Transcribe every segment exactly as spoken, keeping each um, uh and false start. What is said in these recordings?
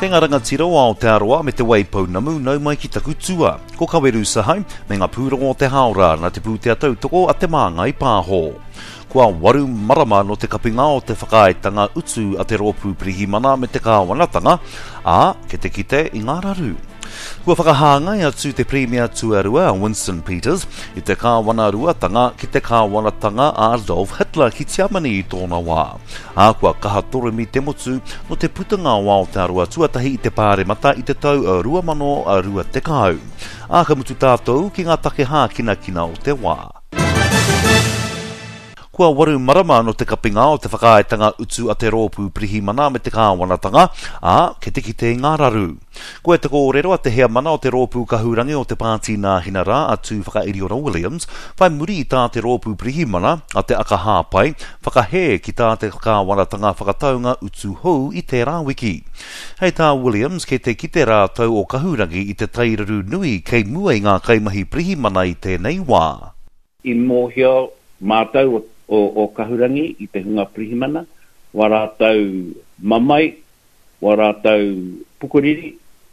Kei ngā rangatira o Aotearoa me te waipau namu nau mai ki taku tua. Ko kaweru sahai me ngā pūrongo o te haora na te pūtea tautoko a te māngai pāho. Kua waru marama no te kapinga o te whakaaetanga utu a te rōpū pirihimana me te kāwanatanga, a ke te kite i ngā raru. Kua whakahāngai atu te Premier Tuarua a Winston Peters i te kāwana ruatanga ki te kāwanatanga a Adolf Hitler ki Tiamani i tōna wā. A kua kaha toremi te motu no te putanga o Aotearoa tuatahi i te pāremata i te tau a rua mano a rua te kau. A ka mutu tātou ki ngā take hā kina kina o te wā. Kua waru marama no te kapinga o te whakaaetanga utu a te rōpū pirihimana me te kāwanatanga, a ke te kite ngā raru. Ko e te kōrero a te hea mana o te rōpū kahurangi o te pāti nā hinara a tū Whakairiora Williams, whai muri i tā te rōpū pirihimana a te aka hāpai, whakahe ki tā te kāwanatanga whakataunga utu hou i te rāwiki. Hei tā Williams ke te kite rātau o kahurangi i te tairaru nui kei mua i ngā kaimahi pirihimana i tēnei wā. I mōhio mātau o O, o kahurangi i te hunga pirihimana, wa rātau mamai, wa rātau pukuriri,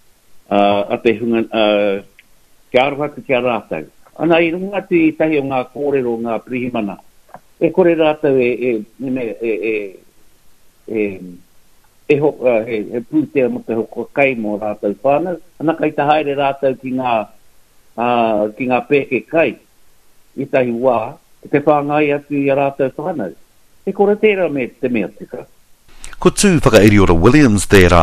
uh, a te hunga uh, kia arawhaka kia rātau. Ana i runga tu i tahi o ngā kōrero o ngā pirihimana, e kore rātau e, e, e, e, e, e, ho, uh, e, e pūtea mo te hoko kai mo rātau whānau, ana kai ta haere rātau ki ngā, uh, ki ngā pēke kai, i tahi wā, te whāngai atu i a rātou whānau. E kora tērā me te mea tika. Ko tū Whakairiora Williams tērā.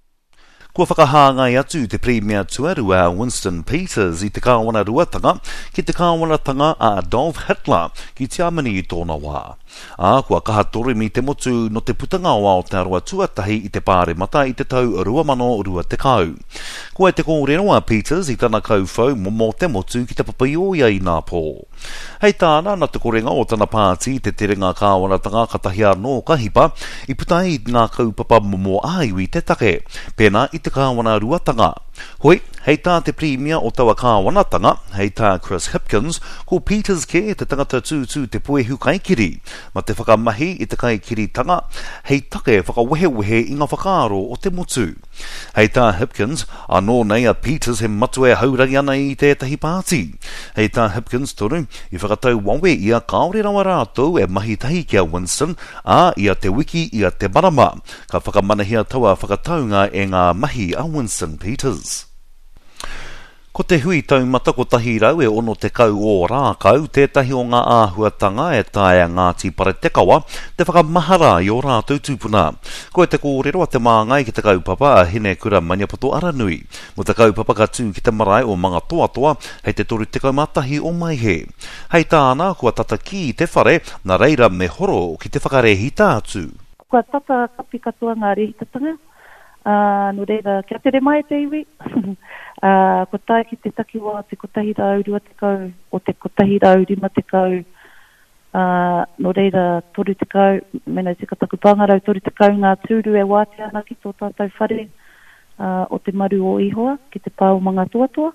Kua whakahāngai atu te Premier Tuarua Winston Peters i te kāwana ruatanga ki te kāwanatanga a Adolf Hitler ki Tiamani i tōna wā. A kua kaha toremi te motu no te putanga o Aotearoa tuatahi i te pāremata i te tau rua mano rua te kau. Ko e te kōrero a Peters i tana kauwhau mo mō te motu ki te papaioia i nā pō. Hei tāna na te korenga o tana pāti te terenga kāwanatanga katahia no kahipa i putai i ngā kaupapa momo aiwi te take, pēnā i te kāwana ruatanga. Hoi, hei tā te Premier o taua kāwanatanga, hei tā Chris Hipkins, ko Peters ke te tangata tūtū te puehu kaikiri, ma te whakamahi i te kaikiri tanga, hei take whakawehewehe i ngā whakaaro o te motu. Hei tā Hipkins, anō nei a Peters he matue haurangi ana i tētahi pāti. Hei tā Hipkins toru, i whakatau wawe i a kaore rawa rātou e mahi tahi kia Winston, a i a te wiki i a te marama, ka whakamanahia taua whakataunga e ngā mahi a Winston Peters. Ko te hui taumata ko tahi rau e ono te kau o rākau, tētahi o ngā āhuatanga e tae Ngāti Paretekawa, te whakamahara i o rātou tūpuna. Ko e te kōrero a te māngai ki te kaupapa a Hine Kura Maniapoto Aranui. Mo te kaupapa ka tū ki te marae o mga toa toa, hei te toru te kaumatahi o mai he. Hei tāna kua tata ki te whare, na reira me horo ki te whakarehi tātu. Kua tata kapi katoa ngā rehitatanga, uh, no reira kia tere mai te iwi. Uh, ko tai ki te takiwa te kotahi rau rua te kau, o te kotahi rau rima te kau, uh, no reira toru te kau, mena te kataku pangarau toru te kau ngā tūru e wātea ana ki tō tātou whare, uh, o te maru o ihoa, ki te pāo mga tuatua.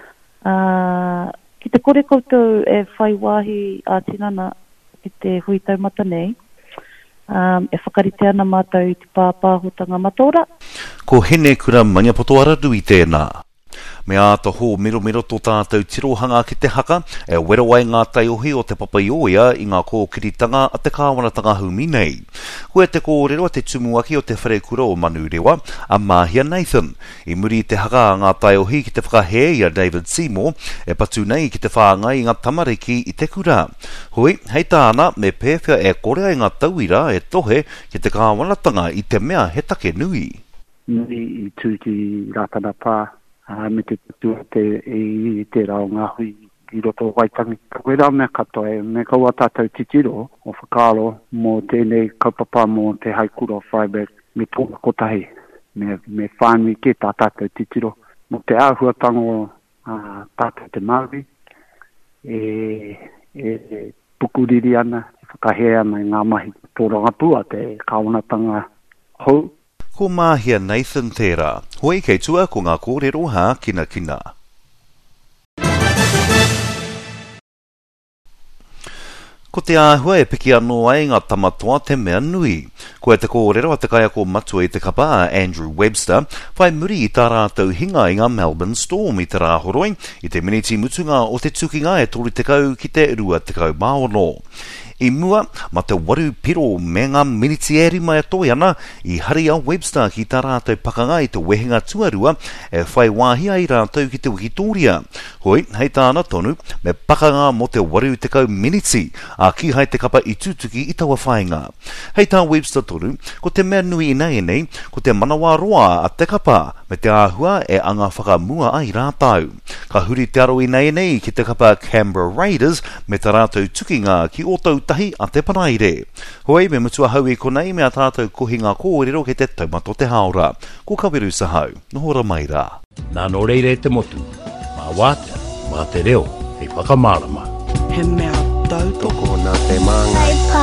Uh, ki te kore koutou e whai wāhi a tinana ki te hui taumata nei, um, e whakarite ana mātou i te pāpāhotanga matora. Ko Hine Kura Maniapoto Aranui tēnā. Me āta hō miro miro tō tātou tirohanga ki te haka, e wero ai ngā taiohi o te papaioia i ngā kōkiritanga a te kāwanatanga humi nei. Ko e te kōrero a te tumuaki o te wharekura o Manurewa, a Mahia Nathan. I muri te haka a ngā taiohi ki te whakahe i a David Seymour, e patu nei ki te whāngai i ngā tamariki i te kura. Hoi, hei tāna, me pēwhia e korea i ngā tauira e tohe ki te kāwanatanga i te mea he take nui. Nui i tūki rātana pā. Uh, me te tua te i te rao ngā hui i roto waitangi. Koe rā mea katoa e me kaua tātou titiro o whakaaro mō tēnei kaupapa mō te haikura o Freiberg me tōna kotahi me, me whānui ke tā tātou titiro. Mō te āhuatango uh, tātou te Māori e, e, e pukuriri ana, whakahe ana i ngā mahi tōranga pua te kāwanatanga hou. Ko Mahia Nathan tērā. Hoi kei tua ko ngā kōrero hā kina kina. Ko te āhua e piki anō ai ngā tamatoa te mea nui. Ko e te kōrero a te kai ako matua i te kapa a Andrew Webster, whai muri i tā rātou hinga i ngā Melbourne Storm i te rāhoroi, i te miniti mutunga o te tukinga e tori te kau ki te rua te kau maono. I mua, ma te waru piro me ngā miniti e rima e toi ana, i hari a Webster ki tā rātou pakanga i te wehinga tuarua, e whai wāhia i rātou ki te Wikitoria. Hoi, hei tāna tonu, me pakanga mo te waru te kau miniti, a ki hai te kapa i tūtuki i taua whainga. Hei tā Webster tonu, ko te mea nui i nei nei, ko te manawa roa a te kapa, me te āhua e anga whakamua ai rātau. Ka huri te aro i nei nei ki te kapa Canberra Raiders, me te rātou tukinga ki o tau tahi a te panaire. Hoi, me mutua hau i konei me a tātou kohinga kōrero ke te taumato te haora. Ko kaweru sa hau, nohora mai rā. Nā no reire te motu, mā wātea, mā te reo, hei whakamārama. He mea tautoko nā te manga.